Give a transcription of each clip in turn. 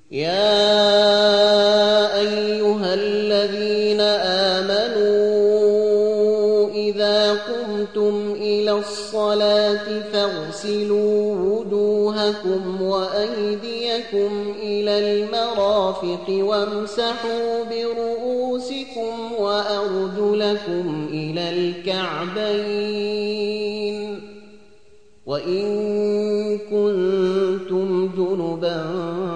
يا أيها الذين آمنوا إذا قمتم إلى الصلاة فاغسلوا وجوهكم وأيديكم إلى المرافق وامسحوا برؤوسكم وأرجلكم إلى الكعبين وإن كنتم جنبا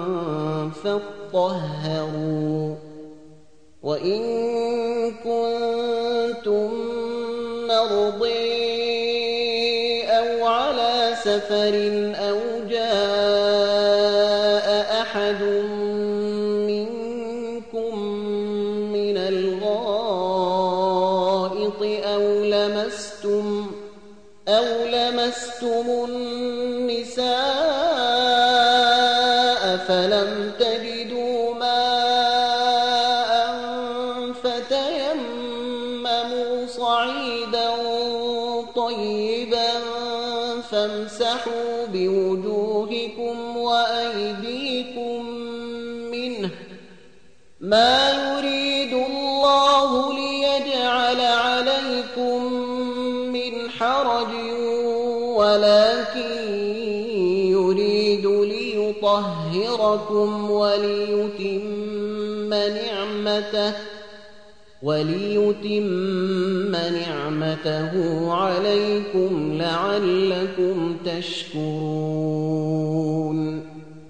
فاطهروا وإن كنتم مرضى أو على سفر أو جاء أحد منكم من الغائط أو لمستم النساء فلم تجدوا ماء فتيمموا صعيدا طيبا فامسحوا بوجوهكم وأيديكم منه ما يريد الله ليجعل عليكم من حرج ولكن يريد ليطهركم وليتم نعمته عليكم لعلكم تشكرون